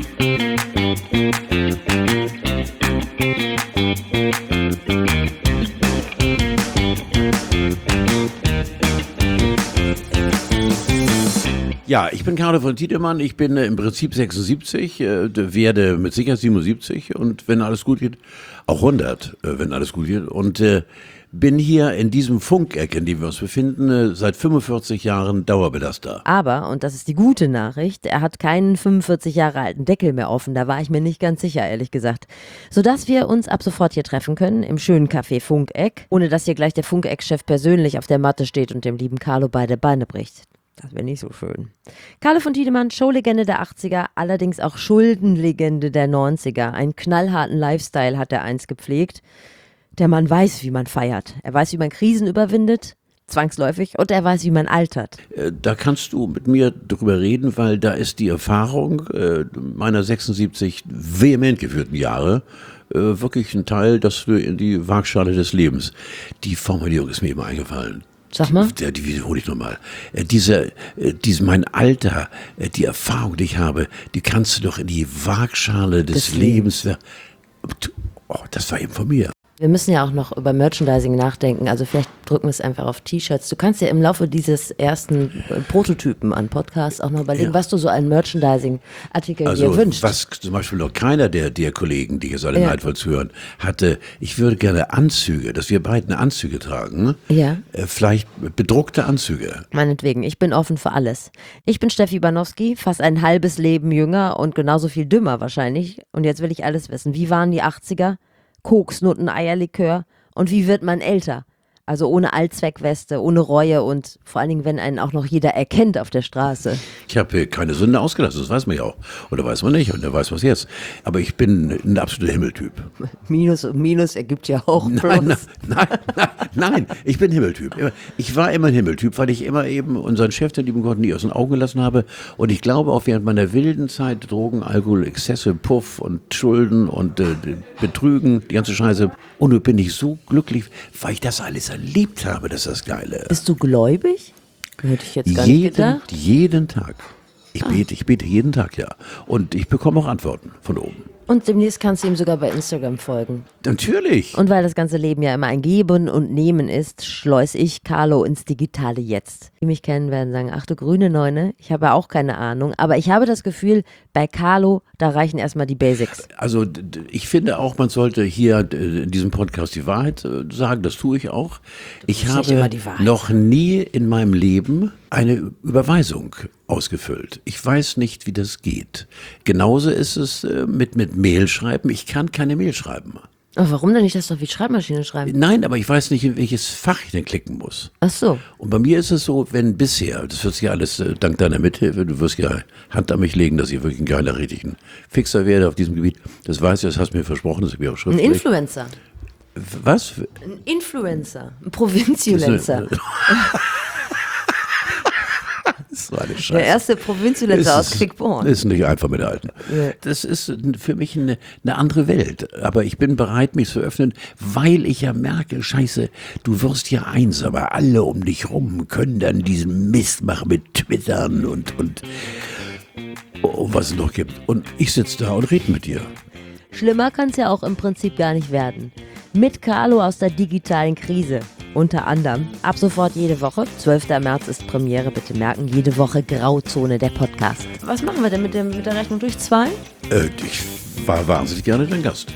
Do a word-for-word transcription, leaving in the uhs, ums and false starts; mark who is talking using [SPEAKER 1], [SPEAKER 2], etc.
[SPEAKER 1] Ja, ich bin Carlo von Tiedemann, ich bin äh, im Prinzip sechsundsiebzig, äh, werde mit Sicherheit siebenundsiebzig und wenn alles gut geht, auch hundert, äh, wenn alles gut geht. Und äh, bin hier in diesem Funkeck, in dem wir uns befinden, äh, seit fünfundvierzig Jahren Dauerbelaster.
[SPEAKER 2] Aber, und das ist die gute Nachricht, er hat keinen fünfundvierzig Jahre alten Deckel mehr offen, da war ich mir nicht ganz sicher, ehrlich gesagt. Sodass wir uns ab sofort hier treffen können, im schönen Café Funkeck, ohne dass hier gleich der Funkeck-Chef persönlich auf der Matte steht und dem lieben Carlo beide Beine bricht. Das wäre nicht so schön. Carlo von Tiedemann, Showlegende der achtziger, allerdings auch Schuldenlegende der neunziger. Einen knallharten Lifestyle hat er einst gepflegt. Der Mann weiß, wie man feiert. Er weiß, wie man Krisen überwindet, zwangsläufig, und er weiß, wie man altert.
[SPEAKER 1] Da kannst du mit mir drüber reden, weil da ist die Erfahrung äh, meiner sechsundsiebzig vehement geführten Jahre äh, wirklich ein Teil, das wir in die Waagschale des Lebens. Die Formulierung ist mir immer eingefallen.
[SPEAKER 2] Sag mal.
[SPEAKER 1] Die, die wiederhole ich nochmal. Äh, diese, äh, diese, mein Alter, äh, die Erfahrung, die ich habe, die kannst du doch in die Waagschale des, des Lebens. Lebens. Oh, das war eben von mir.
[SPEAKER 2] Wir müssen ja auch noch über Merchandising nachdenken, also vielleicht drücken wir es einfach auf T-Shirts. Du kannst ja im Laufe dieses ersten Prototypen an Podcasts auch noch überlegen, ja, was du so einen Merchandising-Artikel
[SPEAKER 1] also,
[SPEAKER 2] dir wünschst.
[SPEAKER 1] Was zum Beispiel noch keiner der, der Kollegen, die jetzt alle ja. neidvoll hören, hatte, ich würde gerne Anzüge, dass wir beiden Anzüge tragen,
[SPEAKER 2] ja.
[SPEAKER 1] äh, vielleicht bedruckte Anzüge.
[SPEAKER 2] Meinetwegen, ich bin offen für alles. Ich bin Steffi Banowski, fast ein halbes Leben jünger und genauso viel dümmer wahrscheinlich. Und jetzt will ich alles wissen. Wie waren die achtziger? Koks, Nutten, Eierlikör. Und wie wird man älter? Also ohne Allzweckweste, ohne Reue und vor allen Dingen, wenn einen auch noch jeder erkennt auf der Straße.
[SPEAKER 1] Ich habe keine Sünde ausgelassen, das weiß man ja auch. Oder weiß man nicht, und der weiß was jetzt. Aber ich bin ein absoluter Himmeltyp.
[SPEAKER 2] Minus und Minus ergibt ja auch Plus.
[SPEAKER 1] Nein, nein, nein, nein, nein, ich bin Himmeltyp. Ich war immer ein Himmeltyp, weil ich immer eben unseren Chef, den lieben Gott, nie aus den Augen gelassen habe. Und ich glaube auch während meiner wilden Zeit, Drogen, Alkohol, Exzesse, Puff und Schulden und äh, Betrügen, die ganze Scheiße. Und nun bin ich so glücklich, weil ich das alles erlebt habe, das ist das Geile.
[SPEAKER 2] Bist du gläubig? Hätte ich jetzt gar
[SPEAKER 1] jeden,
[SPEAKER 2] nicht gedacht.
[SPEAKER 1] Jeden Tag. Ich
[SPEAKER 2] ah.
[SPEAKER 1] bete, ich bete jeden Tag, ja. Und ich bekomme auch Antworten von oben.
[SPEAKER 2] Und demnächst kannst du ihm sogar bei Instagram folgen.
[SPEAKER 1] Natürlich.
[SPEAKER 2] Und weil das ganze Leben ja immer ein Geben und Nehmen ist, schleus ich Carlo ins Digitale jetzt. Die mich kennen, werden sagen, ach du grüne Neune, ich habe auch keine Ahnung. Aber ich habe das Gefühl, bei Carlo, da reichen erstmal die Basics.
[SPEAKER 1] Also ich finde auch, man sollte hier in diesem Podcast die Wahrheit sagen, das tue ich auch. Ich habe noch nie in meinem Leben eine Überweisung ausgefüllt. Ich weiß nicht, wie das geht. Genauso ist es mit, mit Mail schreiben. Ich kann keine Mail schreiben.
[SPEAKER 2] Aber warum denn nicht das doch wie Schreibmaschine schreiben?
[SPEAKER 1] Nein, aber ich weiß nicht, in welches Fach ich denn klicken muss.
[SPEAKER 2] Ach so.
[SPEAKER 1] Und bei mir ist es so, wenn bisher, das wird ja alles äh, dank deiner Mithilfe, du wirst ja Hand an mich legen, dass ich wirklich ein geiler, richtig ein Fixer werde auf diesem Gebiet. Das weißt du, das hast du mir versprochen, das habe ich auch schriftlich.
[SPEAKER 2] Ein Influencer.
[SPEAKER 1] Was?
[SPEAKER 2] Ein Influencer. Ein Provinziulenzer.
[SPEAKER 1] So eine Scheiße.
[SPEAKER 2] Der erste Provinziulenzer aus Quickborn.
[SPEAKER 1] Ist nicht einfach mit Alten. Ja. Das ist für mich eine, eine andere Welt. Aber ich bin bereit, mich zu öffnen, weil ich ja merke, Scheiße, du wirst ja einsamer. Alle um dich rum können dann diesen Mist machen mit Twittern und, und oh, was es noch gibt. Und ich sitze da und rede mit dir.
[SPEAKER 2] Schlimmer kann es ja auch im Prinzip gar nicht werden. Mit Carlo aus der digitalen Krise. Unter anderem ab sofort jede Woche. zwölfter März ist Premiere, bitte merken. Jede Woche Grauzone, der Podcast. Was machen wir denn mit, dem, mit der Rechnung durch zwei?
[SPEAKER 1] Äh, ich war wahnsinnig gerne dein Gast.